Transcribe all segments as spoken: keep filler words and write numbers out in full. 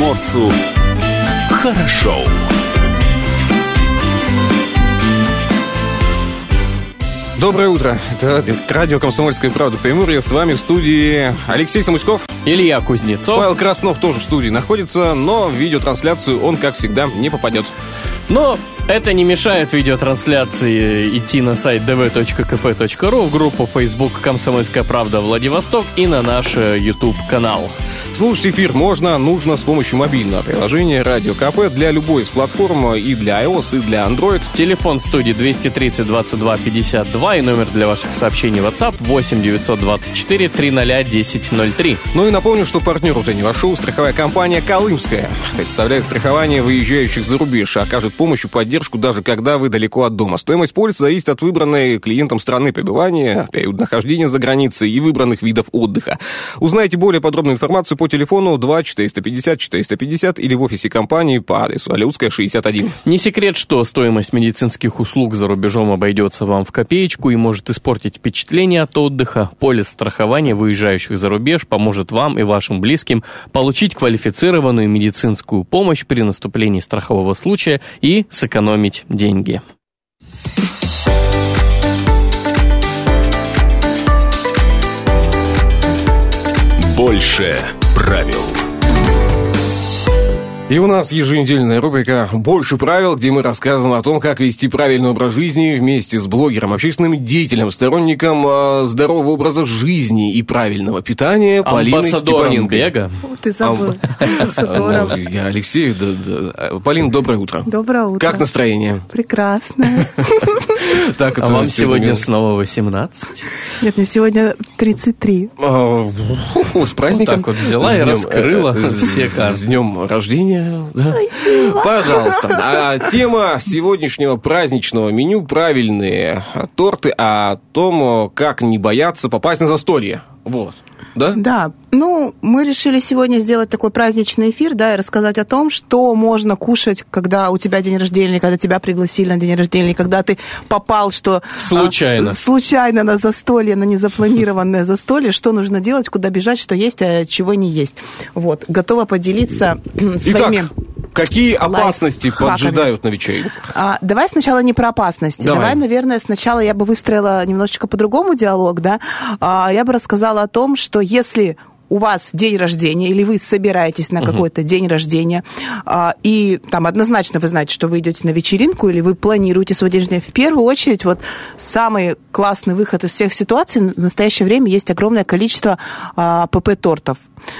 комсомольцу хорошо. Доброе утро. Это радио «Комсомольская правда» Приморье. С вами в студии Алексей Самуськов. Илья Кузнецов. Павел Краснов тоже в студии находится, но в видеотрансляцию он, как всегда, не попадет. Но это не мешает видеотрансляции идти на сайт дэ вэ точка ка пэ точка ру, в группу Facebook «Комсомольская правда Владивосток» и на наш YouTube-канал. Слушать эфир можно, нужно с помощью мобильного приложения «Радио КП» для любой из платформ, и для iOS, и для Android. Телефон студии двести тридцать двадцать два пятьдесят два и номер для ваших сообщений WhatsApp восемь девятьсот двадцать четыре триста десять ноль три. Ну и напомню, что партнер утреннего шоу — страховая компания «Колымская». Представляет страхование выезжающих за рубеж, окажет помощь и поддержку даже когда вы далеко от дома. Стоимость полиса зависит от выбранной клиентом страны пребывания, период нахождения за границей и выбранных видов отдыха. Узнайте более подробную информацию по телефону два четыреста пятьдесят четыреста пятьдесят или в офисе компании по адресу Алеутская, шестьдесят один. Не секрет, что стоимость медицинских услуг за рубежом обойдется вам в копеечку и может испортить впечатление от отдыха. Полис страхования выезжающих за рубеж поможет вам и вашим близким получить квалифицированную медицинскую помощь при наступлении страхового случая и сэкономить деньги. Больше правил. И у нас еженедельная рубрика «Больше правил», где мы рассказываем о том, как вести правильный образ жизни вместе с блогером, общественным деятелем, сторонником э, здорового образа жизни и правильного питания Полиной Степаненко. Бега. О, ты забыл. Амбассадором. Я Алексей. Да, да. Полин, доброе утро. Доброе утро. Как настроение? Прекрасное. Так, а вам сегодня снова восемнадцать? Нет, мне сегодня тридцать три. С праздником. Так вот взяла и раскрыла все карты. С днем рождения. Да. Пожалуйста. А тема сегодняшнего праздничного меню — правильные торты, о том, как не бояться попасть на застолье. Вот. Да? Да. Ну, мы решили сегодня сделать такой праздничный эфир, да, и рассказать о том, что можно кушать, когда у тебя день рождения, когда тебя пригласили на день рождения, когда ты попал, что... Случайно. А, случайно на застолье, на незапланированное застолье, что нужно делать, куда бежать, что есть, а чего не есть. Вот. Готова поделиться своими... Итак, какие опасности лайфхаками поджидают на вечеринках? А, давай сначала не про опасности. Давай. Давай, наверное, сначала я бы выстроила немножечко по-другому диалог, да. А, я бы рассказала о том, что если у вас день рождения, или вы собираетесь на какой-то uh-huh. день рождения, а, и там однозначно вы знаете, что вы идете на вечеринку, или вы планируете свой день рождения, в первую очередь, вот самый классный выход из всех ситуаций, в настоящее время есть огромное количество а, ПП-тортов.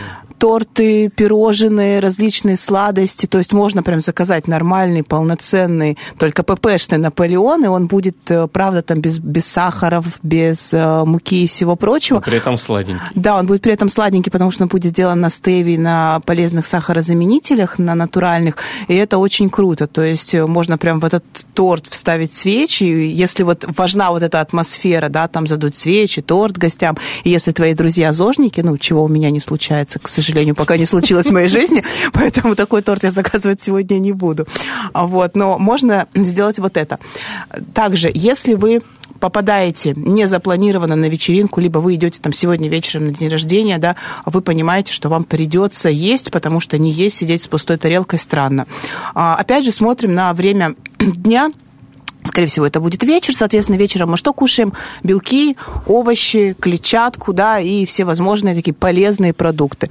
Торты, пирожные, различные сладости. То есть можно прям заказать нормальный, полноценный, только ППшный Наполеон, и он будет, правда, там без, без сахаров, без э, муки и всего прочего. Но при этом сладенький. Да, он будет при этом сладенький, потому что он будет сделан на стевии, на полезных сахарозаменителях, на натуральных, и это очень круто. То есть можно прям в этот торт вставить свечи, и если вот важна вот эта атмосфера, да, там задуть свечи, торт гостям, и если твои друзья зожники, ну, чего у меня не случается, к сожалению, К сожалению, пока не случилось в моей жизни, поэтому такой торт я заказывать сегодня не буду. Вот, но можно сделать вот это. Также, если вы попадаете незапланированно на вечеринку, либо вы идете там сегодня вечером на день рождения, да, вы понимаете, что вам придется есть, потому что не есть, сидеть с пустой тарелкой странно. Опять же, смотрим на время дня. Скорее всего, это будет вечер, соответственно, вечером мы что кушаем? Белки, овощи, клетчатку, да, и все возможные такие полезные продукты.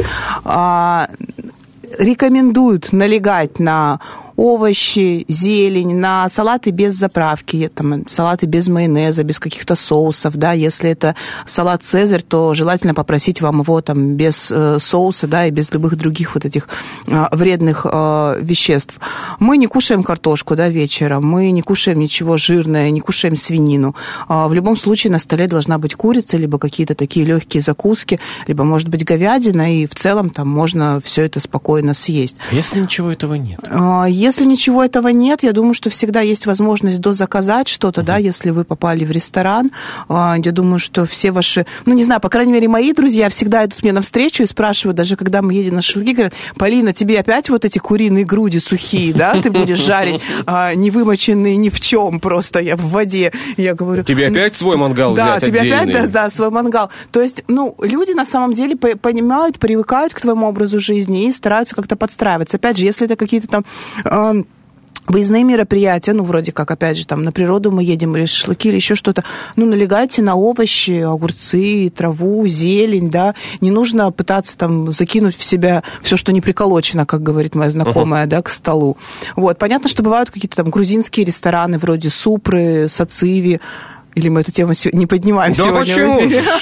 Рекомендуют налегать на овощи, зелень, на салаты без заправки, там, салаты без майонеза, без каких-то соусов, да, если это салат «Цезарь», то желательно попросить вам его там без э, соуса, да, и без любых других вот этих э, вредных э, веществ. Мы не кушаем картошку, да, вечером, мы не кушаем ничего жирное, не кушаем свинину. Э, в любом случае на столе должна быть курица, либо какие-то такие легкие закуски, либо, может быть, говядина, и в целом там можно все это спокойно съесть. Если ничего этого нет? Э, Если ничего этого нет, я думаю, что всегда есть возможность дозаказать что-то, uh-huh. да, если вы попали в ресторан. Я думаю, что все ваши, ну, не знаю, по крайней мере, мои друзья всегда идут мне навстречу и спрашивают, даже когда мы едем на шашлыки, говорят: Полина, тебе опять вот эти куриные груди сухие, да, ты будешь жарить, а, не вымоченные ни в чем, просто я в воде. Я говорю... Тебе опять свой мангал да, взять тебе отдельный? опять, да, да, свой мангал. То есть, ну, люди на самом деле понимают, привыкают к твоему образу жизни и стараются как-то подстраиваться. Опять же, если это какие-то там... Э, выездные мероприятия, ну, вроде как, опять же, там, на природу мы едем, или шашлыки, или еще что-то, ну, налегайте на овощи, огурцы, траву, зелень, да, не нужно пытаться там закинуть в себя все, что не приколочено, как говорит моя знакомая, uh-huh. да, к столу. Вот, понятно, что бывают какие-то там грузинские рестораны, вроде Супры, Сациви. Или мы эту тему не поднимаем да сегодня? Почему?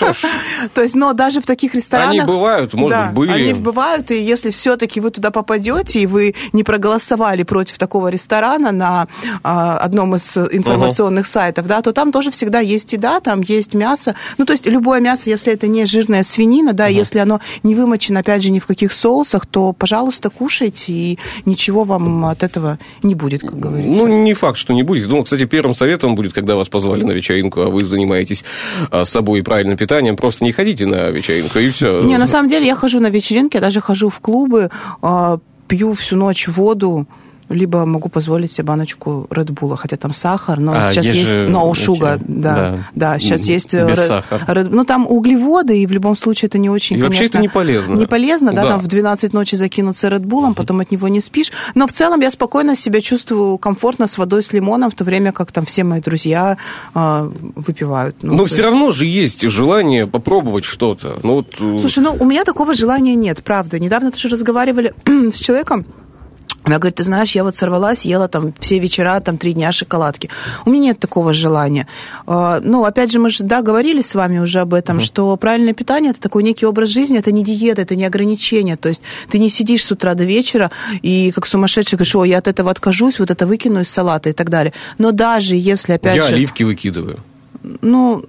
То есть, но даже в таких ресторанах... Они бывают, может да, быть, были. Они бывают, и если все-таки вы туда попадете, и вы не проголосовали против такого ресторана на а, одном из информационных uh-huh. сайтов, да, то там тоже всегда есть еда, там есть мясо. Ну, то есть, любое мясо, если это не жирная свинина, да, uh-huh. если оно не вымочено, опять же, ни в каких соусах, то, пожалуйста, кушайте, и ничего вам от этого не будет, как говорится. Ну, не факт, что не будет. Ну, кстати, первым советом будет, когда вас позвали на вечеринку, а вы занимаетесь собой и правильным питанием, просто не ходите на вечеринку, и все. Не, на самом деле я хожу на вечеринки, я даже хожу в клубы, пью всю ночь воду, либо могу позволить себе баночку Red-Bull, хотя там сахар, но а, сейчас есть no sugar, да, да, да, сейчас есть без Red, сахара. Red, ну там углеводы, и в любом случае это не очень, и конечно, вообще это не полезно. Не полезно, да, да, там в двенадцать ночи закинуться Red-Bull'ом, потом от него не спишь, но в целом я спокойно себя чувствую комфортно с водой с лимоном, в то время как там все мои друзья э, выпивают. Ну, но все есть... равно же есть желание попробовать что-то. Ну, вот... Слушай, ну у меня такого желания нет, правда. Недавно тоже разговаривали с человеком. Она говорит: ты знаешь, я вот сорвалась, ела там все вечера, там три дня шоколадки. У меня нет такого желания. Ну, опять же, мы же, да, говорили с вами уже об этом, uh-huh. что правильное питание – это такой некий образ жизни, это не диета, это не ограничение. То есть ты не сидишь с утра до вечера и как сумасшедший говоришь: о, я от этого откажусь, вот это выкину из салата и так далее. Но даже если, опять я же... Я оливки выкидываю. Ну...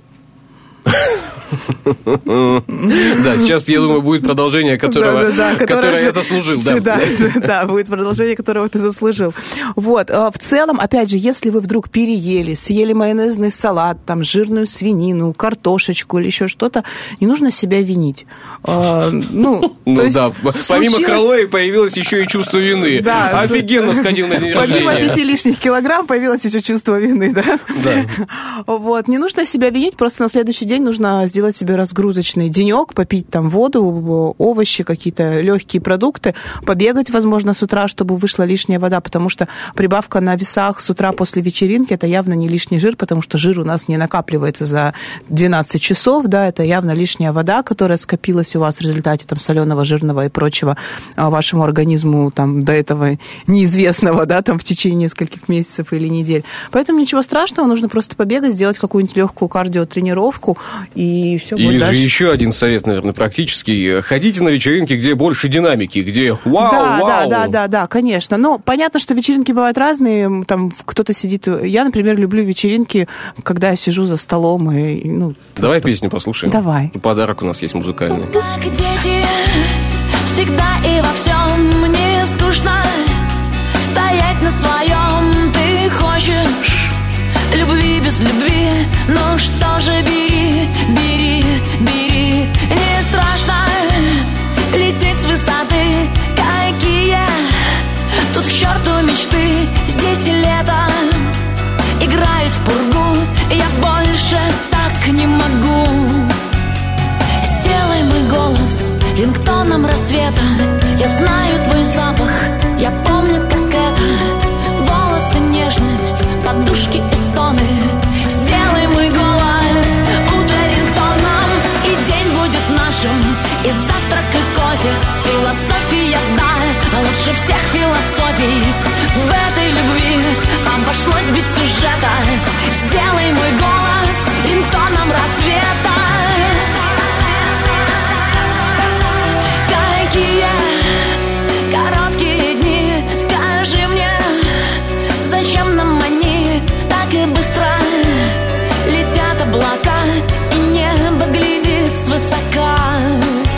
Да, сейчас, я думаю, будет продолжение, которое я заслужил. Да, будет продолжение, которого ты заслужил. Вот, в целом, опять же, если вы вдруг переели, съели майонезный салат, там, жирную свинину, картошечку или еще что-то, не нужно себя винить. Ну, да, помимо калорий появилось еще и чувство вины. Офигенно сходил на день рождения. Помимо пяти лишних килограмм появилось еще чувство вины, да? Да. Вот, не нужно себя винить, просто на следующий день нужно сделать себе разгрузочный денек, попить там воду, овощи, какие-то легкие продукты, побегать, возможно, с утра, чтобы вышла лишняя вода, потому что прибавка на весах с утра после вечеринки – это явно не лишний жир, потому что жир у нас не накапливается за двенадцать часов, да, это явно лишняя вода, которая скопилась у вас в результате там соленого, жирного и прочего вашему организму там до этого неизвестного, да, там в течение нескольких месяцев или недель. Поэтому ничего страшного, нужно просто побегать, сделать какую-нибудь легкую кардиотренировку, и все будет и дальше. И еще один совет, наверное, практический. Ходите на вечеринки, где больше динамики, где вау, да, вау. Да, да, да, да, конечно. Но понятно, что вечеринки бывают разные. Там кто-то сидит... Я, например, люблю вечеринки, когда я сижу за столом и... Ну, Давай там... песню послушаем. Давай. Подарок у нас есть музыкальный. Как дети, всегда и во всем мне скучно стоять на своем. Ты хочешь любви без любви, ну что же, бери, бери, бери. Не страшно лететь с высоты, какие тут к черту мечты. Здесь лето играет в пургу, я больше так не могу. Сделай мой голос рингтоном рассвета. Я знаю твой запах, я помню, как это. Волосы, нежность, подушки и стоны. Сделай мой голос утро рингтоном, и день будет нашим, и завтрак, и кофе. Философия, да, лучше всех философий. В этой любви обошлось без сюжета. Сделай мой голос рингтоном рассвета. Какие короткие дни, скажи мне, зачем нам они так и быстро летят облака, и небо глядит свысока.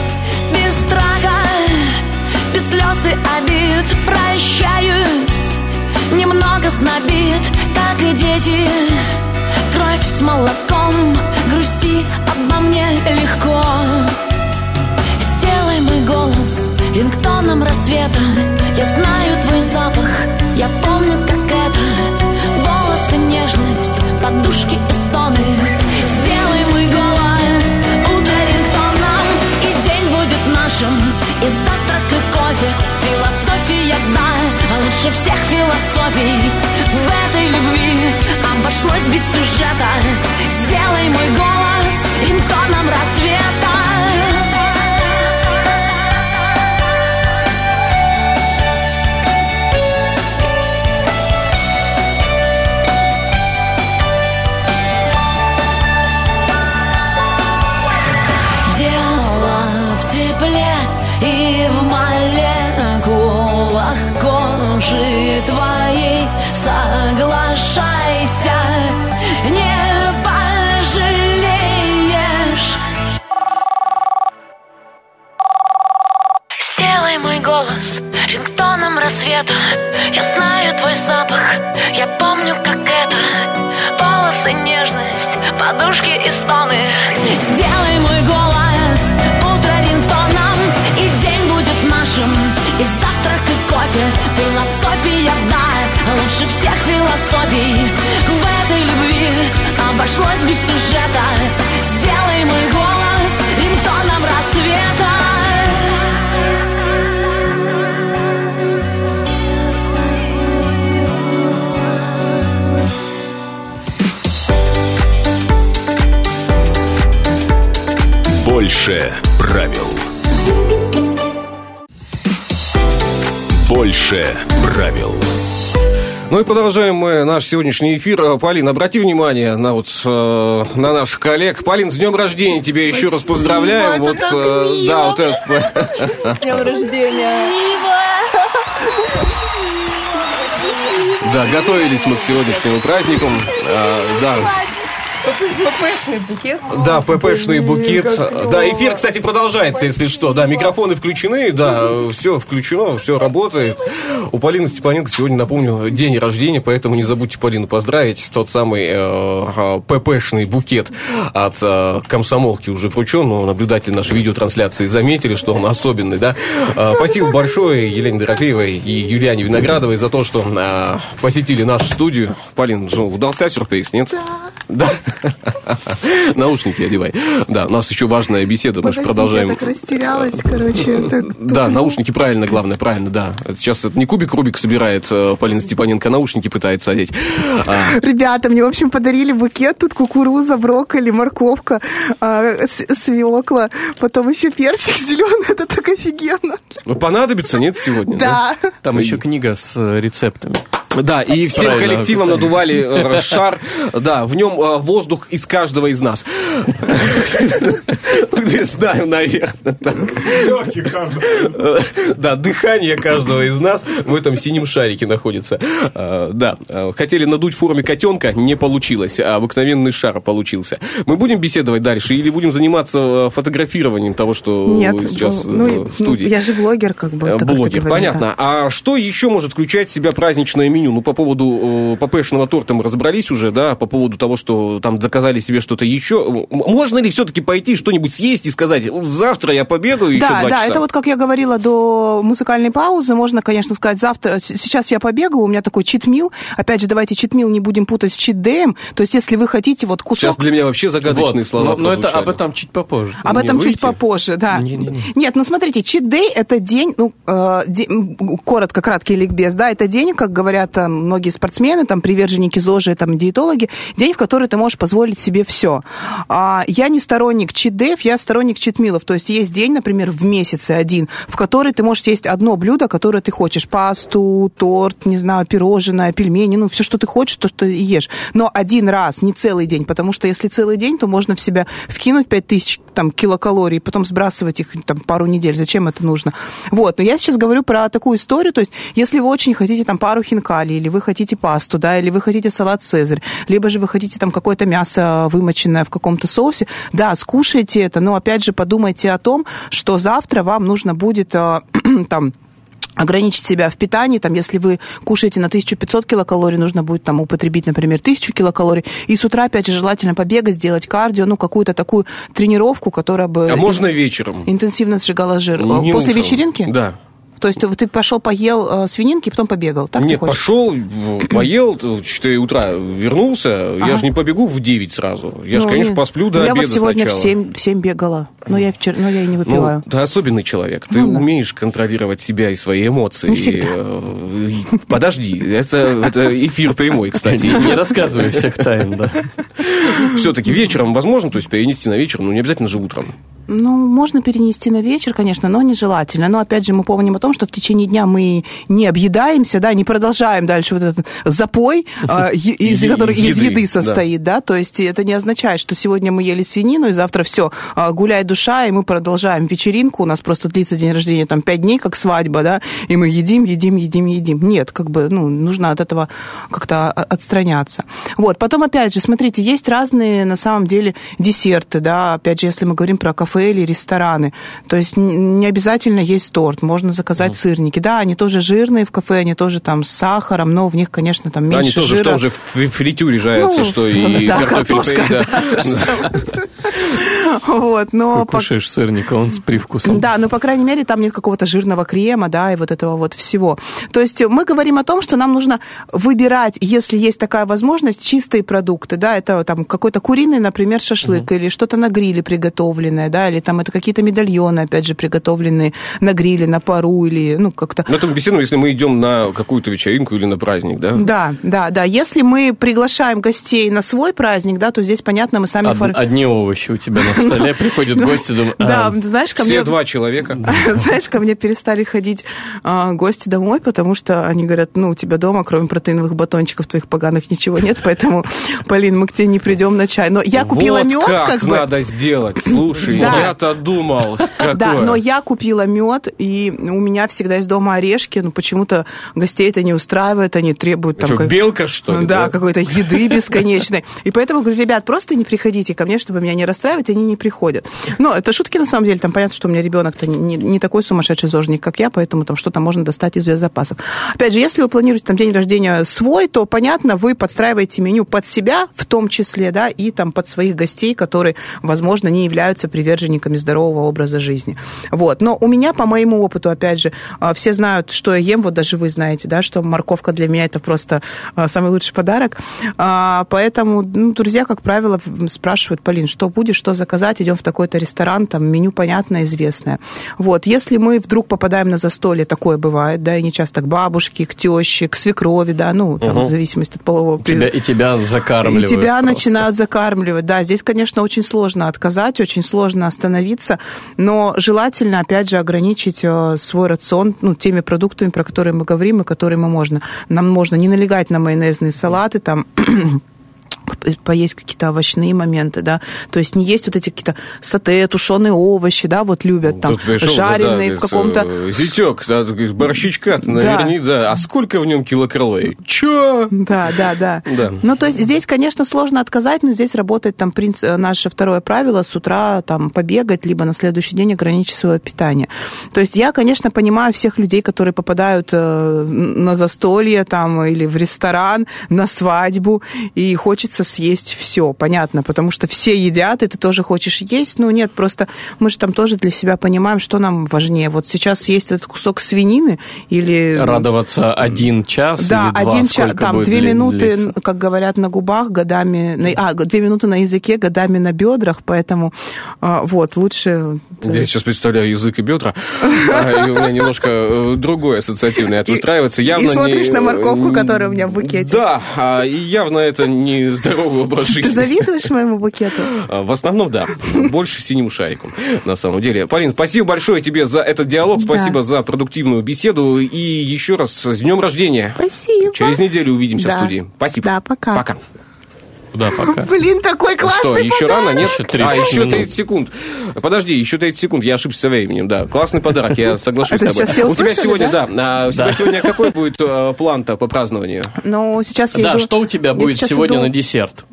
Без страха, без слез и обид прощаюсь молоком, грусти обо мне легко. Сделай мой голос рингтоном рассвета. Я знаю твой запах, я помню, как это. Волосы, нежность, подушки и стоны. Сделай мой голос утро рингтоном, и день будет нашим, и завтрак, и кофе. Философия, да, лучше всех философий. В этой любви обошлось без сюжета. Сделай мой голос рингтоном рассвета. И в молекулах кожи твоей соглашайся, не пожалеешь. Сделай мой голос рингтоном рассвета. Я знаю твой запах, я помню, как это. Волосы, нежность, подушки и стоны. Сделай мой голос утро рингтоном, и день будет нашим, и завтрак, и кофе. Философия, да, лучше всех философий. В этой любви обошлось без сюжета. Сделай мой голос рингтоном рассвета. Больше правил. Больше правил. Ну и продолжаем мы наш сегодняшний эфир. Полин, обрати внимание на, вот, э, на наших коллег. Полин, с днем рождения тебя еще Спасибо, раз поздравляем. Вот, э, да, вот это. С днем рождения. Да, готовились мы к сегодняшнему празднику. Э, да. ППшный букет. Да, ППшный букет. Да, эфир, кстати, продолжается, если что. Да, микрофоны включены, да, все включено, все работает. У Полины Степаненко сегодня, напомню, день рождения, поэтому не забудьте Полину поздравить. Тот самый э, ППшный букет от э, комсомолки уже вручен, но наблюдатели нашей видеотрансляции заметили, что он особенный, да. Э, спасибо большое Елене Дорофеевой и Юлиане Виноградовой за то, что э, посетили нашу студию. Полин, ну, удался сюрприз, нет? Да. Наушники одевай. Да, у нас еще важная беседа, мы же продолжаем. Я так растерялась, короче. Да, наушники правильно, главное, правильно, да. Сейчас это не кубик Рубик собирает Полина Степаненко, наушники пытается одеть. Ребята, мне, в общем, подарили букет. Тут кукуруза, брокколи, морковка, свекла, потом еще перчик зеленый. Это так офигенно. Ну, понадобится, нет, сегодня? Да. Да? Там еще книга с рецептами. Да, и всем Правильно, коллективом надували э, шар, да, в нем э, воздух из каждого из нас. Не знаю, наверное, так. Да, дыхание каждого из нас в этом синем шарике находится. Да, хотели надуть в форме котенка, не получилось, а обыкновенный шар получился. Мы будем беседовать дальше или будем заниматься фотографированием того, что сейчас в студии? Я же блогер, как бы. Блогер, понятно. А что еще может включать в себя праздничное меню? Ну, по поводу э, ППшного торта мы разобрались уже, да, по поводу того, что там заказали себе что-то еще. Можно ли все-таки пойти что-нибудь съесть и сказать, завтра я побегаю еще да, два да, часа? Да, это вот, как я говорила до музыкальной паузы, можно, конечно, сказать, завтра, сейчас я побегаю, у меня такой чит-мил. Опять же, давайте чит-мил не будем путать с чит-дэем. То есть, если вы хотите вот кусок... Сейчас для меня вообще загадочные вот, слова но, но это об этом чуть попозже. Об этом выйти? Чуть попозже, да. Не-не-не. Нет, ну смотрите, чит-дэй – это день, ну, э, день, коротко, краткий ликбез, да, это день, как говорят там, многие спортсмены, там, приверженники ЗОЖа, там, диетологи, день, в который ты можешь позволить себе все. А, я не сторонник чит-дэев, я сторонник чит-милов. То есть есть день, например, в месяце один, в который ты можешь есть одно блюдо, которое ты хочешь. Пасту, торт, не знаю, пирожное, пельмени, ну, все, что ты хочешь, то, что ты ешь. Но один раз, не целый день, потому что если целый день, то можно в себя вкинуть пять тысяч там, килокалорий, потом сбрасывать их там, пару недель. Зачем это нужно? Вот. Но я сейчас говорю про такую историю, то есть если вы очень хотите там пару хинкали, или вы хотите пасту, да, или вы хотите салат «Цезарь», либо же вы хотите там какое-то мясо, вымоченное в каком-то соусе, да, скушайте это, но опять же подумайте о том, что завтра вам нужно будет там ограничить себя в питании, там, если вы кушаете на тысячу пятьсот килокалорий, нужно будет там употребить, например, тысячу килокалорий, и с утра, опять же, желательно побегать, сделать кардио, ну, какую-то такую тренировку, которая бы... А можно вечером? Интенсивно сжигала жир. Не После утром. вечеринки? Да. То есть ты пошел, поел э, свининки, потом побегал, так? Нет, пошел, поел, в четыре утра вернулся, ага. Я же не побегу в девять сразу. Я ну, же, конечно, нет. посплю до я обеда вот сегодня сначала. в семь, в семь бегала, но я, вчера, но я и не выпиваю. Ну, ты особенный человек, ты ну, умеешь да. контролировать себя и свои эмоции. Не всегда. Подожди, это, это эфир прямой, кстати. Не рассказывай всех тайн, да. Все-таки вечером возможно, то есть перенести на вечер, но не обязательно же утром. Ну, можно перенести на вечер, конечно, но нежелательно. Но, опять же, мы помним о том, что в течение дня мы не объедаемся, да, не продолжаем дальше вот этот запой, из которого из еды состоит, да, то есть это не означает, что сегодня мы ели свинину, и завтра все, гуляй душа, и мы продолжаем вечеринку, у нас просто длится день рождения там пять дней, как свадьба, да, и мы едим, едим, едим, едим. Нет, как бы, ну, нужно от этого как-то отстраняться. Вот, потом, опять же, смотрите, есть разные, на самом деле, десерты, да, опять же, если мы говорим про кафе или рестораны. То есть не обязательно есть торт, можно заказать mm. сырники. Да, они тоже жирные в кафе, они тоже там с сахаром, но в них, конечно, там меньше жира. Они тоже жира. в том же фритюре жарятся, ну, что и да, картофель фри. Да. Вот, но... Кушаешь сырника, он с привкусом. Да, но, по крайней мере, там нет какого-то жирного крема, да, и вот этого вот всего. То есть мы говорим о том, что нам нужно выбирать, если есть такая возможность, чистые продукты, да, это там какой-то куриный, например, шашлык, mm-hmm. или что-то на гриле приготовленное, да, или там это какие-то медальоны, опять же, приготовленные на гриле, на пару, или, ну, как-то... Но это беседуем, если мы идем на какую-то вечеринку или на праздник, да? Да, да, да. Если мы приглашаем гостей на свой праздник, да, то здесь, понятно, мы сами... Од- фор... Одни овощи у тебя на столе, приходят гости, думают... Да, знаешь, ко мне... Все два человека. Знаешь, ко мне перестали ходить гости домой, потому что они говорят, ну, у тебя дома, кроме протеиновых батончиков твоих поганых, ничего нет, поэтому, Полин, мы к тебе не придем на чай. Но я купила мед, как бы... Вот как надо сделать, слушай, я-то думал, какое. Да, но я купила мед, и у меня всегда есть дома орешки, но почему-то гостей это не устраивает, они требуют... Там, что, как... белка, что ли? Да, да, какой-то еды бесконечной. И поэтому говорю, ребят, просто не приходите ко мне, чтобы меня не расстраивать, они не приходят. Но это шутки, на самом деле, там понятно, что у меня ребенок-то не, не, не такой сумасшедший зожник, как я, поэтому там что-то можно достать из ее запасов. Опять же, если вы планируете там день рождения свой, то, понятно, вы подстраиваете меню под себя, в том числе, да, и там под своих гостей, которые, возможно, не являются приверженниками здорового образа жизни. Вот. Но у меня, по моему опыту, опять же, все знают, что я ем, вот даже вы знаете, да, что морковка для меня это просто самый лучший подарок. Поэтому, ну, друзья, как правило, спрашивают, Полин, что будешь, что заказать, идем в такой-то ресторан, там меню понятное, известное. Вот. Если мы вдруг попадаем на застолье, такое бывает, да, и не часто к бабушке, к теще, к свекрови, да, ну, там, угу. в зависимости от полового... Тебя, и тебя закармливают. И тебя просто. начинают закармливать, да, здесь, конечно, очень сложно отказать, очень сложно остановиться, но желательно, опять же, ограничить свой рацион, ну, теми продуктами, про которые мы говорим, и которые мы можно. Нам можно не налегать на майонезные салаты, там... поесть какие-то овощные моменты, да, то есть не есть вот эти какие-то сате, тушеные овощи, да, вот любят там, пришел, жареные да, да, в каком-то... Зятек, да, борщичка, наверное, да. да, а сколько в нем килокалорий? Чё? Да, да, да, да. Ну, то есть здесь, конечно, сложно отказать, но здесь работает там принц... наше второе правило, с утра там побегать, либо на следующий день ограничить свое питание. То есть я, конечно, понимаю всех людей, которые попадают на застолье там или в ресторан, на свадьбу, и хочется съесть все, понятно, потому что все едят, и ты тоже хочешь есть, ну нет, просто мы же там тоже для себя понимаем, что нам важнее. Вот сейчас съесть этот кусок свинины или... Радоваться один час да, или два, один час, там две минуты, длиться? Как говорят, на губах, годами... На, а, две минуты на языке, годами на бедрах, поэтому вот, лучше... Я сейчас представляю язык и бедра, и у меня немножко другое ассоциативное выстраивается. И смотришь на морковку, которая у меня в букете. Да, и явно это не здоровый образ жизни. Ты завидуешь моему букету? В основном, да. Больше синему шарику, на самом деле. Полин, спасибо большое тебе за этот диалог, спасибо да. за продуктивную беседу, и еще раз с днем рождения. Спасибо. Через неделю увидимся да. в студии. Спасибо. Да, пока. Пока. Да, пока. Блин, такой классный Что, еще подарок. рано, нет? Еще тридцать а, еще минут. тридцать секунд. Подожди, еще тридцать секунд, я ошибся со временем, да. Классный подарок, я соглашусь с тобой. Сейчас у тебя сегодня, да, да. у тебя сегодня какой будет план-то по празднованию? Ну, сейчас я Да, иду... что у тебя будет сегодня иду... на десерт?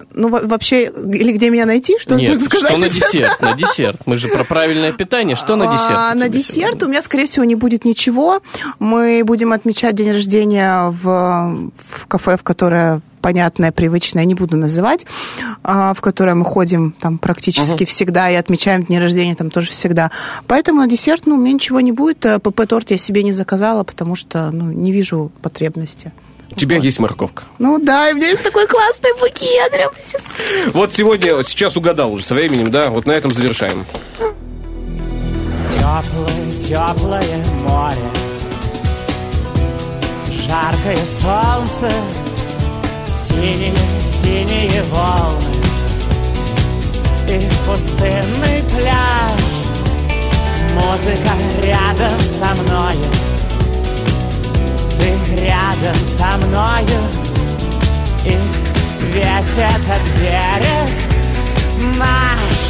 Ну, вообще, или где меня найти? Что Нет, нужно сказать что на сейчас? десерт? На десерт. Мы же про правильное питание. Что на десерт? А, на десерт сегодня? У меня, скорее всего, не будет ничего. Мы будем отмечать день рождения в, в кафе, в которое... понятное, привычное, не буду называть, в которое мы ходим там практически uh-huh. всегда и отмечаем дни рождения там тоже всегда. Поэтому на десерт, ну, у меня ничего не будет. ПП-торт я себе не заказала, потому что, ну, не вижу потребности. У тебя вот. есть морковка. Ну да, и у меня есть такой классный букет. Вот сегодня, сейчас угадал уже со временем, да, вот на этом завершаем. Теплое, теплое море, жаркое солнце, синие, синие волны и пустынный пляж. Музыка рядом со мною, ты рядом со мною, и весь этот берег наш.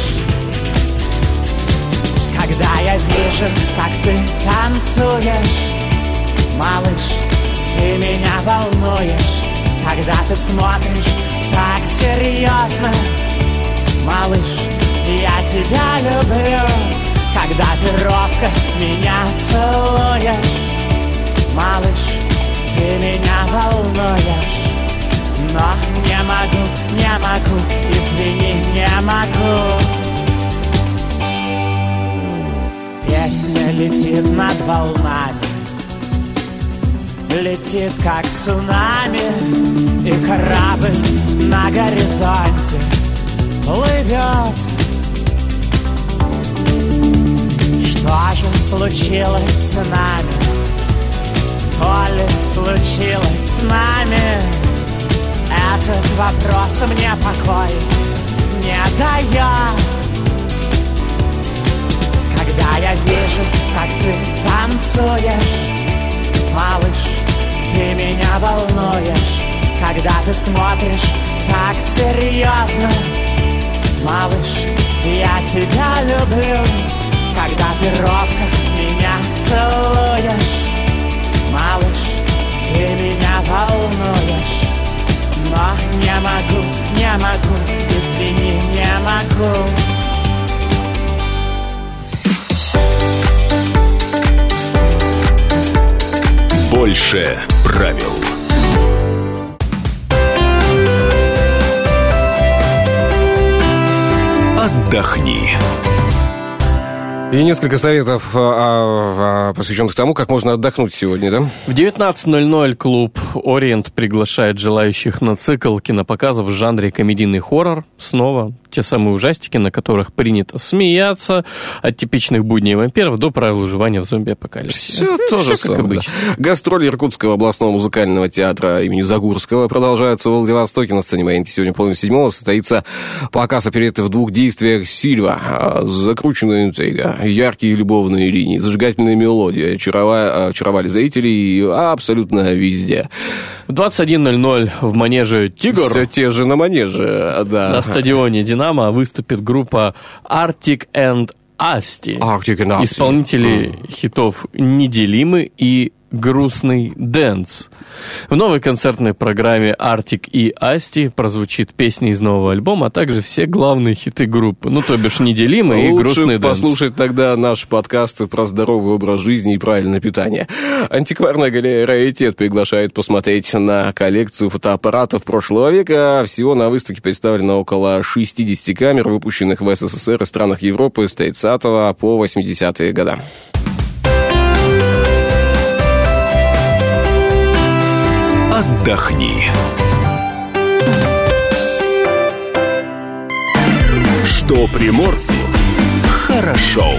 Когда я вижу, как ты танцуешь, малыш, ты меня волнуешь. Когда ты смотришь так серьезно, малыш, я тебя люблю. Когда ты робко меня целуешь, малыш, ты меня волнуешь. Но не могу, не могу, извини, не могу. Песня летит над волнами, летит как цунами, и корабль на горизонте плывет. Что же случилось с нами? То ли случилось с нами? Этот вопрос мне покой не дает. Когда я вижу, как ты танцуешь, малыш, ты меня волнуешь. Когда ты смотришь так серьезно, малыш, я тебя люблю. Когда ты робко меня целуешь, малыш, ты меня волнуешь. Но не могу, не могу, извини, не могу. Больше правил. Отдохни. И несколько советов, а, а, посвященных тому, как можно отдохнуть сегодня, да? В девятнадцать ноль ноль клуб «Ориент» приглашает желающих на цикл кинопоказов в жанре комедийный хоррор. Снова те самые ужастики, на которых принято смеяться, от типичных будней вампиров до правил выживания в зомби-апокалипсисе. Все ну, то же все как самое, обычно. Да. Гастроли Иркутского областного музыкального театра имени Загурского продолжаются в Владивостоке. На сцене Мариинки сегодня половина седьмого состоится показ оперетты в двух действиях «Сильва». Закрученная интрига, яркие любовные линии, зажигательные мелодии очаровали, очаровали зрителей абсолютно везде. В двадцать один ноль ноль в манеже «Тигр». Все те же на манеже, да. На стадионе «Динамо» выступит группа Arctic and Asti. Arctic and Asti. Исполнители mm. хитов «Неделимы» и «Грустный дэнс». В новой концертной программе Arctic и Asti прозвучит песня из нового альбома, а также все главные хиты группы. Ну, то бишь «Неделимы» и «Грустный дэнс». Лучше послушать тогда наши подкасты про здоровый образ жизни и правильное питание. Антикварная галерея «Раритет» приглашает посмотреть на коллекцию фотоаппаратов прошлого века. Всего на выставке представлено около шестьдесят камер, выпущенных в СССР и странах Европы с тридцатого по восьмидесятые годы. Отдохни. Что приморцу хорошо.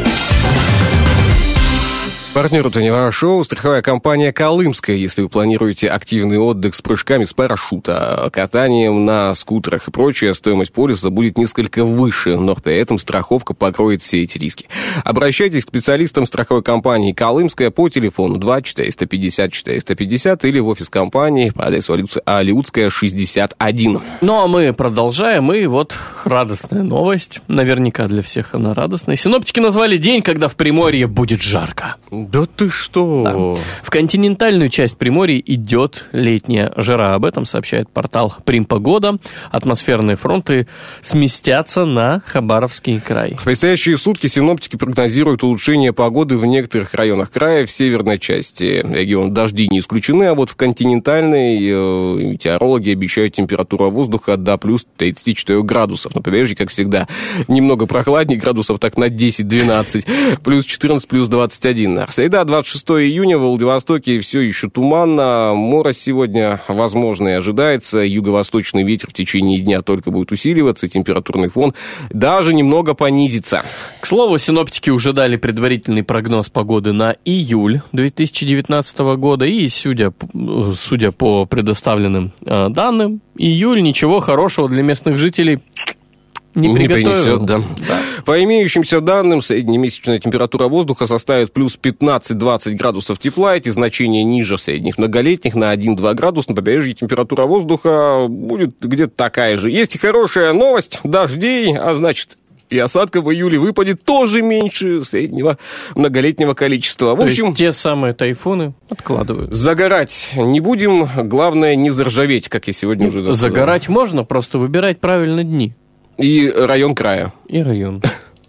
Партнер утреннего шоу — страховая компания «Колымская». Если вы планируете активный отдых с прыжками с парашюта, катанием на скутерах и прочее, стоимость полиса будет несколько выше, но при этом страховка покроет все эти риски. Обращайтесь к специалистам страховой компании «Колымская» по телефону два четыреста пятьдесят четыреста пятьдесят или в офис компании по адресу Алиутская, шестьдесят один. Ну, а мы продолжаем, и вот радостная новость. Наверняка для всех она радостная. Синоптики назвали день, когда в Приморье будет жарко. Да ты что? Да. В континентальную часть Приморья идет летняя жара. Об этом сообщает портал Примпогода. Атмосферные фронты сместятся на Хабаровский край. В предстоящие сутки синоптики прогнозируют улучшение погоды в некоторых районах края. В северной части региона дожди не исключены, а вот в континентальной э, метеорологи обещают температуру воздуха до плюс тридцать четыре градусов. На побережье, как всегда, немного прохладнее, градусов так на десять-двенадцать, плюс четырнадцать, плюс двадцать один. Среда, двадцать шестого июня, в Владивостоке все еще туманно. Мороз сегодня возможно и ожидается. Юго-восточный ветер в течение дня только будет усиливаться, температурный фон даже немного понизится. К слову, синоптики уже дали предварительный прогноз погоды на июль две тысячи девятнадцатого года. И, судя, судя по предоставленным э, данным, июль ничего хорошего для местных жителей не, не приготовил. принесет, да. да. По имеющимся данным, среднемесячная температура воздуха составит плюс пятнадцать-двадцать градусов тепла. Эти значения ниже средних многолетних на один-два градуса. На побережье температура воздуха будет где-то такая же. Есть и хорошая новость. Дождей, а значит, и осадка в июле выпадет тоже меньше среднего многолетнего количества. В То общем, есть те самые тайфуны откладывают. Загорать не будем. Главное, не заржаветь, как я сегодня уже сказал. Загорать можно, просто выбирать правильно дни. И район края. И район.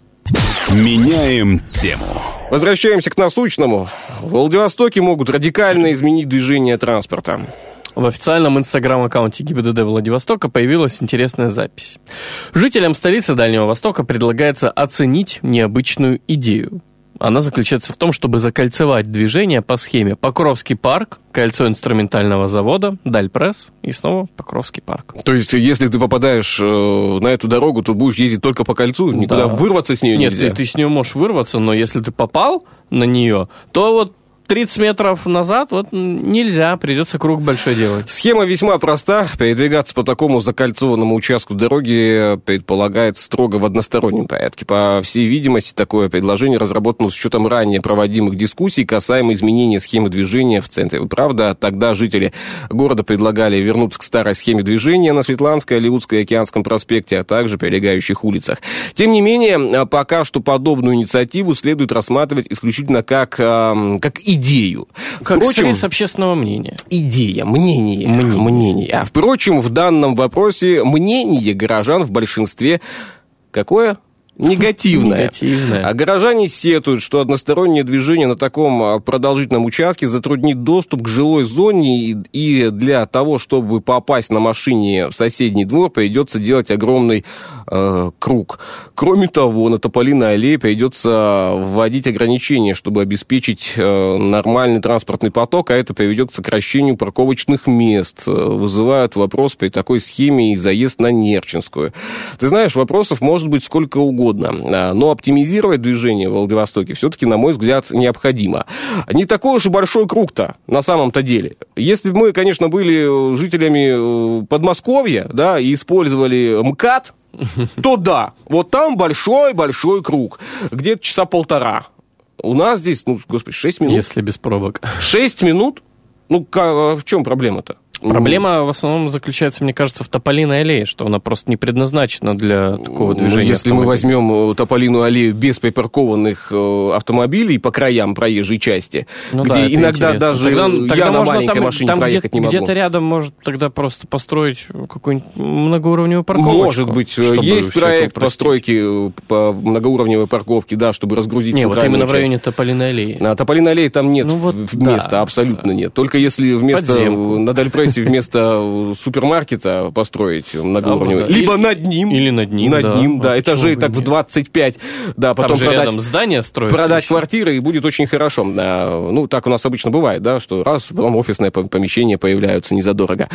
Меняем тему. Возвращаемся к насущному. В Владивостоке могут радикально изменить движение транспорта. В официальном инстаграм-аккаунте ГИБДД Владивостока появилась интересная запись. Жителям столицы Дальнего Востока предлагается оценить необычную идею. Она заключается в том, чтобы закольцевать движение по схеме Покровский парк, кольцо инструментального завода, Дальпресс и снова Покровский парк. То есть, если ты попадаешь э, на эту дорогу, то будешь ездить только по кольцу, никуда Да. вырваться с нее Нет, нельзя? ты, ты с нее можешь вырваться, но если ты попал на нее, то вот тридцать метров назад вот нельзя, придется круг большой делать. Схема весьма проста. Передвигаться по такому закольцованному участку дороги предполагается строго в одностороннем порядке. По всей видимости, такое предложение разработано с учетом ранее проводимых дискуссий касаемо изменения схемы движения в центре. Правда, тогда жители города предлагали вернуться к старой схеме движения на Светланской, Алиутской и Океанском проспекте, а также прилегающих улицах. Тем не менее, пока что подобную инициативу следует рассматривать исключительно как, как идею. Как Впрочем, срез общественного мнения. Идея, мнение, Мнение. мнение. А впрочем, в данном вопросе мнение горожан в большинстве какое? Негативное. Негативное. А горожане сетуют, что одностороннее движение на таком продолжительном участке затруднит доступ к жилой зоне, и для того, чтобы попасть на машине в соседний двор, придется делать огромный э, круг. Кроме того, на Тополиной аллее придется вводить ограничения, чтобы обеспечить э, нормальный транспортный поток, а это приведет к сокращению парковочных мест. Вызывают вопрос при такой схеме и заезд на Нерчинскую. Ты знаешь, вопросов может быть сколько угодно. Но оптимизировать движение в Владивостоке все-таки, на мой взгляд, необходимо. Не такой уж и большой круг-то на самом-то деле. Если бы мы, конечно, были жителями Подмосковья, да, и использовали МКАД, то да, вот там большой-большой круг, где-то часа полтора. У нас здесь, ну, господи, шесть минут. Если без пробок. шесть минут? Ну, в чем проблема-то? Проблема в основном заключается, мне кажется, в Тополиной аллее, что она просто не предназначена для такого движения. Ну, если мы возьмем Тополиную аллею без припаркованных автомобилей по краям проезжей части, ну, где да, иногда интересно. даже тогда, я тогда на можно маленькой там, машине там проехать где, не могу. где-то рядом может тогда просто построить какую-нибудь многоуровневую парковку. Может быть, есть проект постройки по многоуровневой парковке, да, чтобы разгрузить нет, центральную вот именно часть. в районе Тополиной аллеи. На Тополиной аллее там нет ну, вот, места, да, абсолютно да. нет. Только если вместо Подземку. на Дальпрессе вместо супермаркета построить многоуровневый. А, Либо или, над ним. Или над ним, Над да. ним, да. А Этажей так нет? в двадцать пять. Да, потом там же продать, рядом здание строится. продать еще. квартиры, и будет очень хорошо. Ну, так у нас обычно бывает, да, что раз, потом офисное помещение появляются незадорого.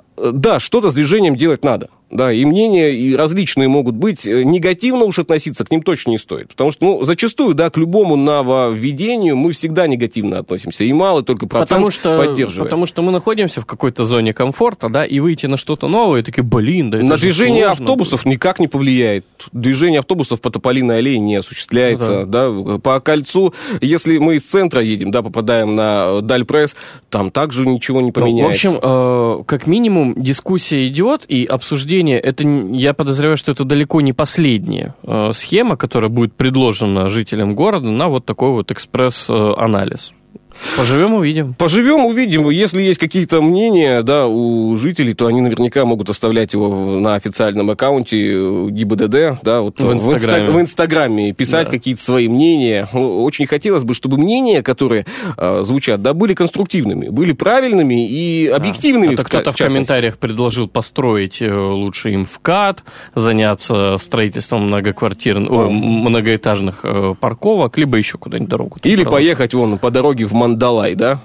Да, что-то с движением делать надо. Да, и мнения и различные могут быть. Негативно уж относиться к ним точно не стоит. Потому что, ну, зачастую, да, к любому нововведению мы всегда негативно относимся. И мало только процент потому что, поддерживает. Потому что мы находимся в какой-то зоне комфорта, да, и выйти на что-то новое, и такие, блин, да это На же движение сложно автобусов будет. никак не повлияет. Движение автобусов по Тополиной аллее не осуществляется. Да. Да. По кольцу, если мы из центра едем, да, попадаем на Дальпресс, там также ничего не поменяется. Ну, в общем, э, как минимум, минимум дискуссия идет, и обсуждение, это, я подозреваю, что это далеко не последняя э, схема, которая будет предложена жителям города на вот такой вот экспресс-анализ. Поживем, увидим. Поживем, увидим. Если есть какие-то мнения, да, у жителей, то они наверняка могут оставлять его на официальном аккаунте ГИБДД, да, вот в Инстаграме. В Инстаграме писать да. какие-то свои мнения. Очень хотелось бы, чтобы мнения, которые э, звучат, да, были конструктивными, были правильными и объективными. А, это кто-то в, в комментариях предложил построить лучше им МКАД, заняться строительством многоквартирных, о, многоэтажных э, парковок, либо еще куда-нибудь дорогу. Или поехать вон по дороге в Мандалай, да?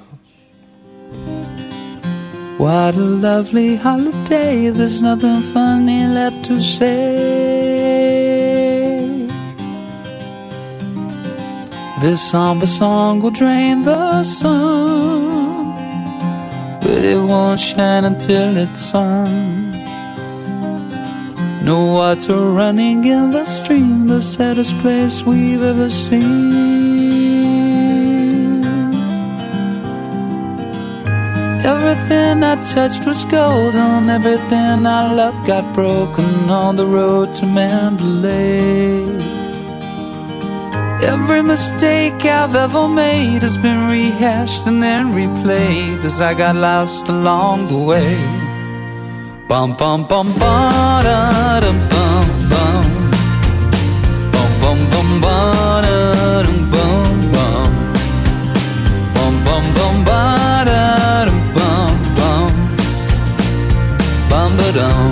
What a lovely holiday, there's nothing funny left to say. This somber song will drain the sun, but it won't shine until it's sung. No water running in the stream, the saddest place we've ever seen. Everything I touched was golden, everything I loved got broken on the road to Mandalay. Every mistake I've ever made has been rehashed and then replayed as I got lost along the way. Bum bum bum ba da dum bum bum bum bum bum ba da dum bum bum bum bum bum ba da dum bum bum bum ba dum.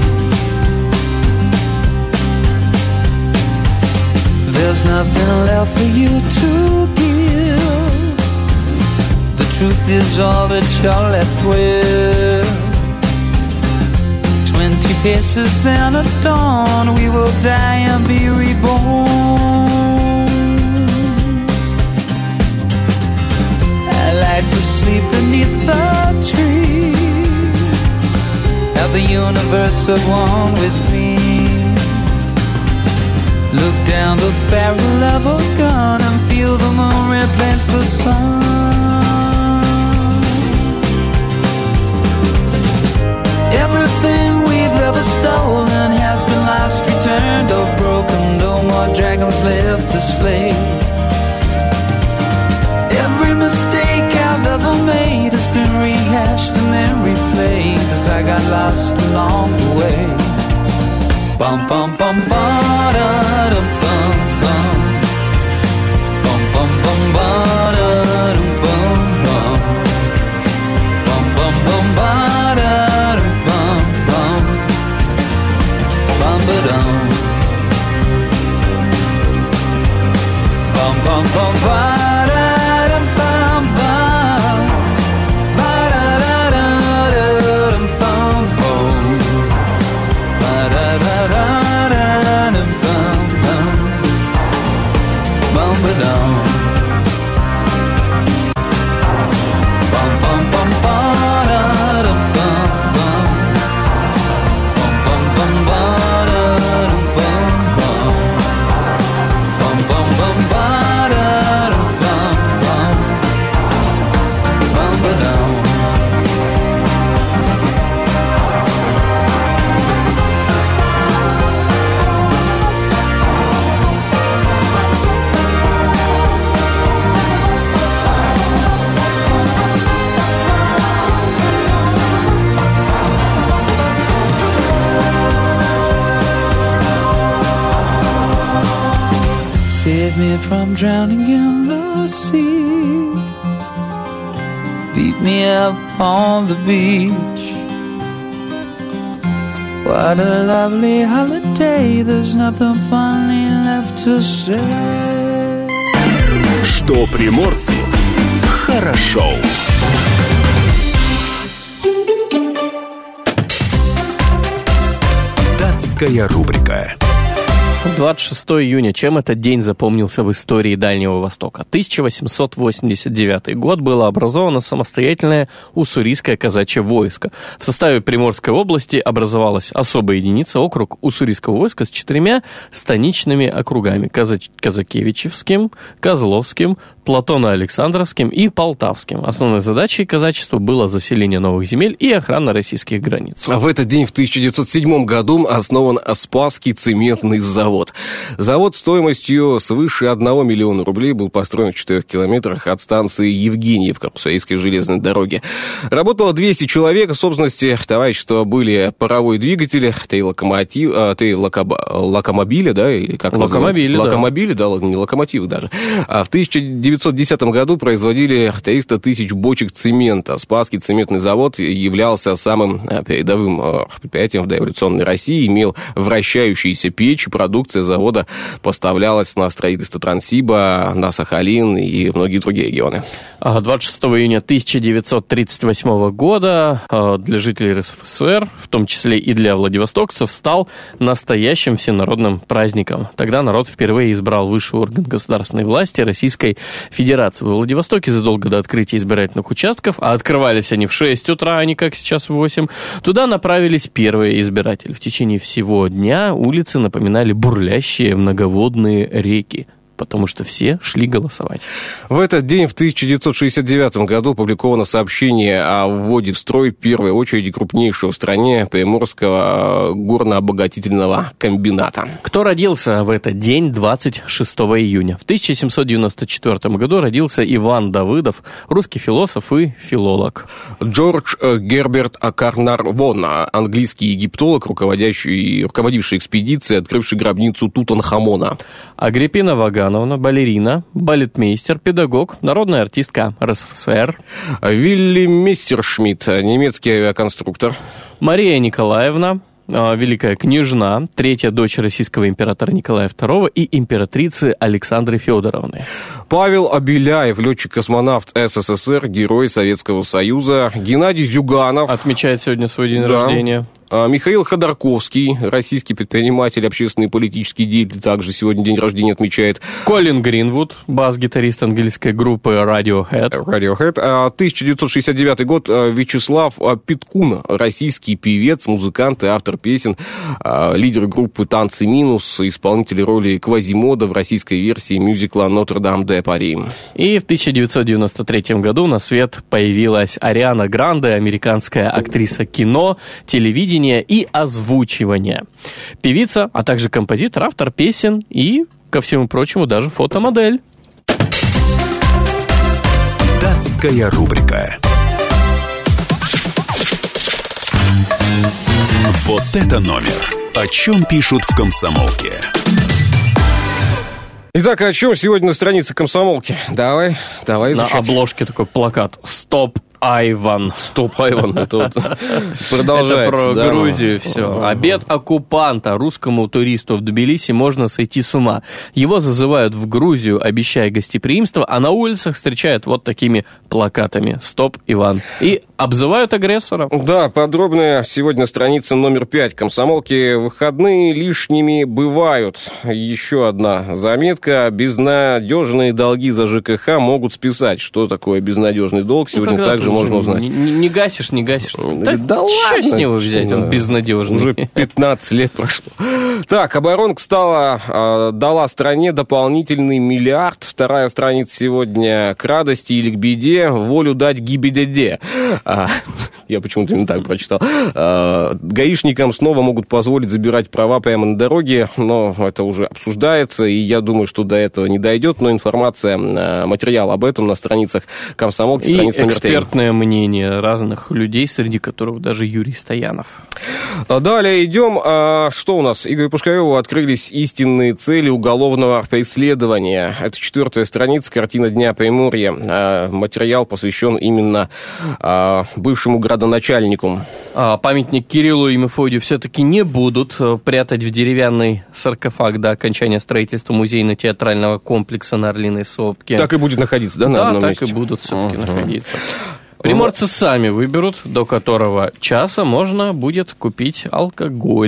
There's nothing left for you to give. The truth is all that you're left with. Twenty paces then at dawn, we will die and be reborn. I like to sleep beneath the trees, have the universe at one with me. Look down the barrel of a gun and feel the moon replace the sun. Everything we've ever stolen has been lost, returned or broken. No more dragons left to slay. Every mistake I've ever made has been rehashed and then replayed as I got lost along the way. Bum bum bum ba da dum bum bum bum bum bum ba da dum bum bum bum bum bum ba da dum bum bum bum ba dum bum bum bum ba da dum bum bum ba da da da dum bum bum ba da da da dum bum bum bum ba dum bum bum bum ba da dum bum bum bum bum bum ba da dum bum bum bum bum bum ba da dum bum bum bum ba dum. Save me from drowning in the sea. Beat me up on the beach. What a lovely holiday. There's nothing funny left to say. Что приморцу хорошо. Датская рубрика. двадцать шестого июня. Чем этот день запомнился в истории Дальнего Востока? тысяча восемьсот восемьдесят девятый год. Было образовано самостоятельное уссурийское казачье войско. В составе Приморской области образовалась особая единица, округ уссурийского войска с четырьмя станичными округами: Казач... Казакевичевским, Козловским, Платоно-Александровским и Полтавским. Основной задачей казачества было заселение новых земель и охрана российских границ. В этот день в тысяча девятьсот седьмом году основан Спасский цементный завод. Завод стоимостью свыше одного миллиона рублей был построен в четырех километрах от станции Евгеньевка Уссурийской железной дороги. Работало двести человек. В собственности товарищества были паровой двигатель, три, локомотив, три локоба, локомобиля, да, или как локомобили, да. Локомобили, да, не локомотивы даже. А в тысяча девятьсот десятом году производили триста тысяч бочек цемента. Спасский цементный завод являлся самым передовым предприятием в дореволюционной России, имел вращающиеся печи, продукция завода поставлялась на строительство Транссиба, на Сахалин и многие другие регионы. двадцать шестого июня тысяча девятьсот тридцать восьмого года для жителей РСФСР, в том числе и для владивостокцев, стал настоящим всенародным праздником. Тогда народ впервые избрал высший орган государственной власти Российской Федерации. Во Владивостоке задолго до открытия избирательных участков, а открывались они в шесть утра, а не как сейчас в восемь, туда направились первые избиратели. В течение всего дня улицы напоминали бурлящие многоводные реки, потому что все шли голосовать. В этот день, в тысяча девятьсот шестьдесят девятом году, опубликовано сообщение о вводе в строй первой очереди крупнейшего в стране Приморского горно-обогатительного комбината. Кто родился в этот день, двадцать шестого июня? В тысяча семьсот девяносто четвёртом году родился Иван Давыдов, русский философ и филолог. Джордж Герберт Карнарвон, английский египтолог, руководящий, руководивший экспедицией, открывший гробницу Тутанхамона. Агриппина Ваганова, балерина, балетмейстер, педагог, народная артистка РСФСР. Вилли Мессершмитт, немецкий авиаконструктор. Мария Николаевна, великая княжна, третья дочь российского императора Николая второго и императрицы Александры Федоровны. Павел Абеляев, летчик-космонавт СССР, герой Советского Союза. Геннадий Зюганов отмечает сегодня свой день да. рождения. Михаил Ходорковский, российский предприниматель, общественный и политический деятель, также сегодня день рождения отмечает. Колин Гринвуд, бас-гитарист английской группы Radiohead. Radiohead. тысяча девятьсот шестьдесят девятый год. Вячеслав Питкун, российский певец, музыкант и автор песен, лидер группы «Танцы минус», исполнитель роли Квазимода в российской версии мюзикла «Нотр-Дам-де-Пари». И в тысяча девятьсот девяносто третьем году на свет появилась Ариана Гранде, американская актриса кино, телевидения и озвучивания. Певица, а также композитор, автор песен и, ко всему прочему, даже фотомодель. Датская рубрика. Вот это номер. О чем пишут в «Комсомолке». Итак, о чем сегодня на странице «Комсомолки»? Давай, давай изучать. На обложке такой плакат «Стоп, Айван». Стоп, Айван. Это вот продолжается. Это про да, Грузию все. Обед оккупанта. Русскому туристу в Тбилиси можно сойти с ума. Его зазывают в Грузию, обещая гостеприимство, а на улицах встречают вот такими плакатами «Стоп, Иван». И обзывают агрессора. Да, подробно сегодня на странице номер пять «Комсомолки». Выходные лишними бывают. Еще одна заметка. Безнадежные долги за ЖКХ могут списать. Что такое безнадежный долг? Сегодня ну, также можно узнать. Не, не гасишь, не гасишь. Да, да ладно. Что с него взять? Он безнадежный. Уже пятнадцать лет прошло. Так, оборонка стала, э, дала стране дополнительный миллиард. Вторая страница сегодня к радости или к беде. Волю дать ГИБДД. А, я почему-то именно так прочитал. А, гаишникам снова могут позволить забирать права прямо на дороге, но это уже обсуждается, и я думаю, что до этого не дойдет, но информация, материал об этом на страницах «Комсомолки», страница номер три. И экспертное мнение разных людей, среди которых даже Юрий Стоянов. Далее идем. А, что у нас? Игорю Пушкареву открылись истинные цели уголовного преследования. Это четвертая страница, картина Дня Приморья. А, материал посвящен именно а, бывшему градоначальнику. А, памятник Кириллу и Мефодию все-таки не будут прятать в деревянный саркофаг до окончания строительства музейно-театрального комплекса на Орлиной сопке. Так и будет находиться, да, на да, одном так месте? И будут все-таки uh-huh. находиться. Приморцы сами выберут, до которого часа можно будет купить алкоголь.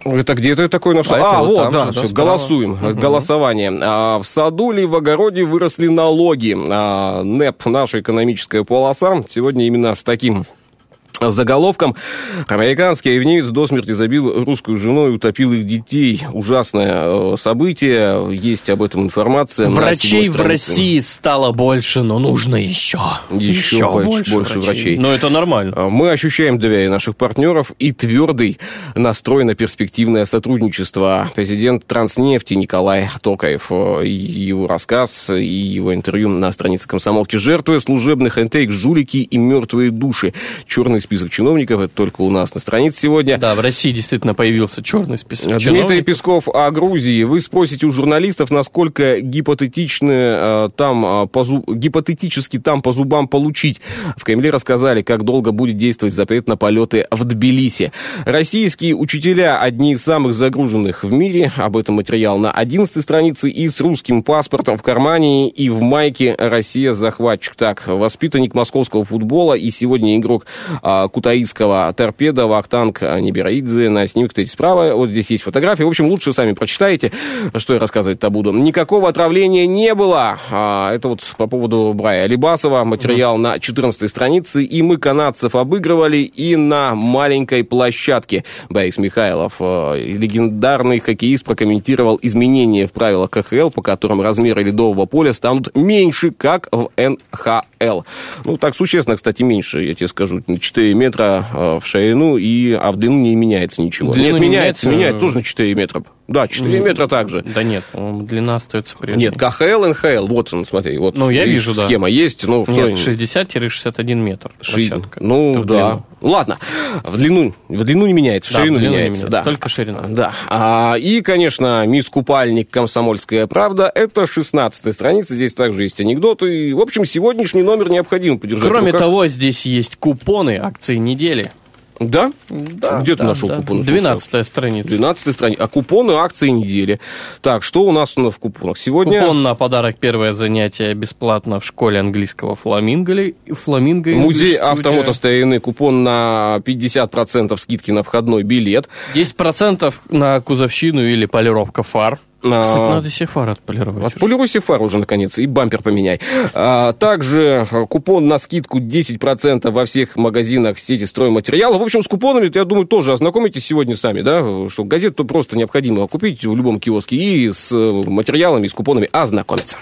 Это где ты такое нашел? А, это а вот вот, там да, же, да, все, справа. голосуем. Угу. Голосование. А, в саду ли в огороде выросли налоги? А, НЭП, наша экономическая полоса, сегодня именно с таким заголовком. Американский ревнивец до смерти забил русскую жену и утопил их детей. Ужасное событие. Есть об этом информация. Врачей в России стало больше, но нужно еще. Еще, еще больше, больше, больше врачей. врачей. Но это нормально. Мы ощущаем доверие наших партнеров и твердый настрой на перспективное сотрудничество. Президент Транснефти Николай Токаев. Его рассказ и его интервью на странице «Комсомолки». Жертвы служебных интриг, жулики и мертвые души. Черный список чиновников, это только у нас на странице сегодня. Да, в России действительно появился черный список Дмитрий чиновников. Песков о Грузии. Вы спросите у журналистов, насколько гипотетично э, там, по зуб... гипотетически там по зубам получить. В Кремле рассказали, как долго будет действовать запрет на полеты в Тбилиси. Российские учителя одни из самых загруженных в мире. Об этом материал на одиннадцатой странице. И с русским паспортом в кармане и в майке «Россия захватчик». Так, воспитанник московского футбола и сегодня игрок кутаисского торпеда Вахтанг Нибираидзе. На снимке, кстати, справа. Вот здесь есть фотографии. В общем, лучше сами прочитайте, что я рассказывать-то буду. Никакого отравления не было. Это вот по поводу Брая Алибасова. Материал mm-hmm. на четырнадцатой странице. И мы канадцев обыгрывали и на маленькой площадке. Борис Михайлов, легендарный хоккеист, прокомментировал изменения в правилах ка ха эл, по которым размеры ледового поля станут меньше, как в эн ха эл. Ну, так существенно, кстати, меньше, я тебе скажу. четыре метра в ширину, и, а в длину не меняется ничего. Длину нет, не меняется, меняется, меняется тоже на четыре метра. Да, четыре mm. метра также. Да нет, длина остается прежней. Нет, ка ха эл, эн ха эл, вот, смотри, вот. Ну, я видишь, вижу, да. Схема есть. Ну, нет, шестьдесят-шестьдесят один метр площадка. Ну, это да. Ладно, в длину, в длину не меняется, в да, ширину в длину меняется. Не да. Только ширина. Да. А, и, конечно, мисс Купальник, «Комсомольская правда», это шестнадцатая страница, здесь также есть анекдоты. В общем, сегодняшний номер необходимо поддержать. Кроме того, здесь есть купоны акции недели. Да? Да. Где да, ты нашел да. купоны? двенадцатая страница. двенадцатая страница. А купоны акции недели. Так, что у нас в купонах? Сегодня... Купон на подарок «Первое занятие бесплатно в школе английского фламинго». Фламинго Музей автомота старины. Купон на пятьдесят процентов скидки на входной билет. десять процентов на кузовщину или полировка фар. Кстати, А, надо себе фар отполировать. Отполируй себе фар уже, наконец, и бампер поменяй. А, также купон на скидку десять процентов во всех магазинах сети стройматериалов. В общем, с купонами, я думаю, тоже ознакомитесь сегодня сами, да, что газету просто необходимо купить в любом киоске и с материалами, и с купонами ознакомиться.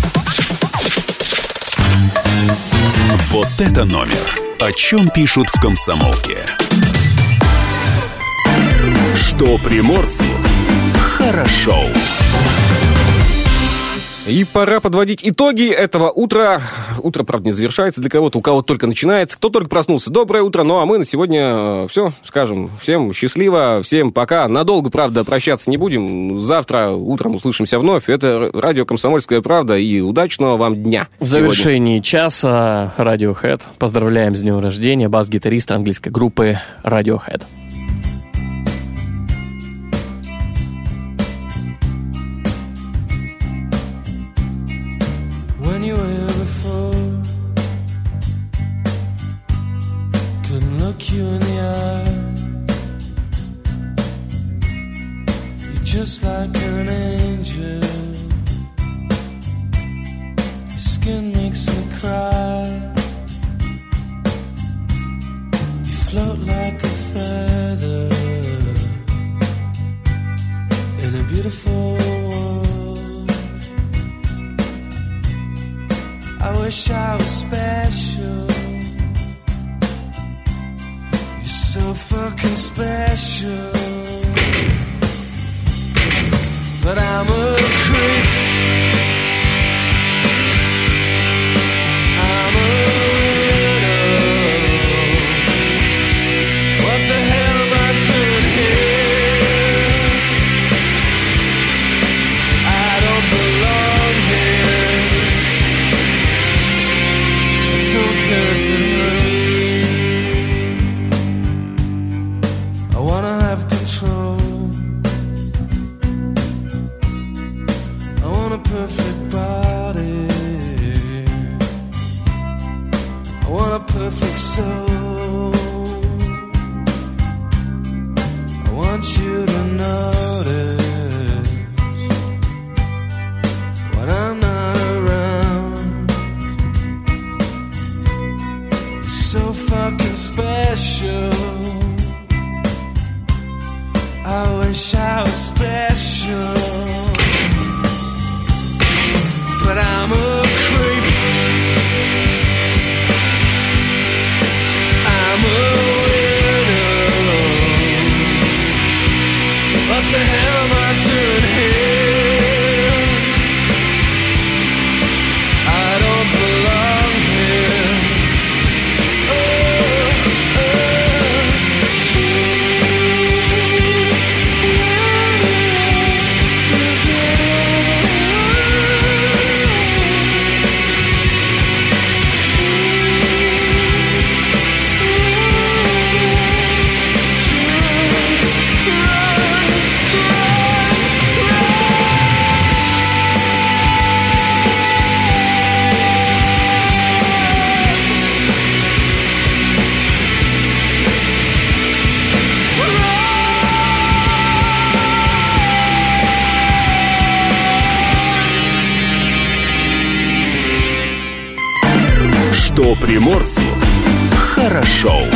Вот это номер. О чем пишут в «Комсомолке». Что приморцу хорошо. И пора подводить итоги этого утра. Утро, правда, не завершается для кого-то, у кого-то только начинается, кто только проснулся. Доброе утро, ну а мы на сегодня все скажем. Всем счастливо, всем пока. Надолго, правда, прощаться не будем. Завтра утром услышимся вновь. Это радио «Комсомольская правда», и удачного вам дня. В завершении часа Radiohead. Поздравляем с днем рождения бас-гитариста английской группы Radiohead. When you were here before, couldn't look you in the eye. You're just like an angel. Your skin makes me cry. You float like a feather in a beautiful world. I wish I was special. You're so fucking special. But I'm a creep. I'm a widow. What the hell am I doing here? I don't belong here. Don't care if it hurts. I wanna have control. I want a perfect body. I want a perfect soul. I want you to know special. I wish I was special, but I'm a creep. I'm a widow. What the hell am I doing here? I don't belong here. Oh, oh, Что приморцу хорошо.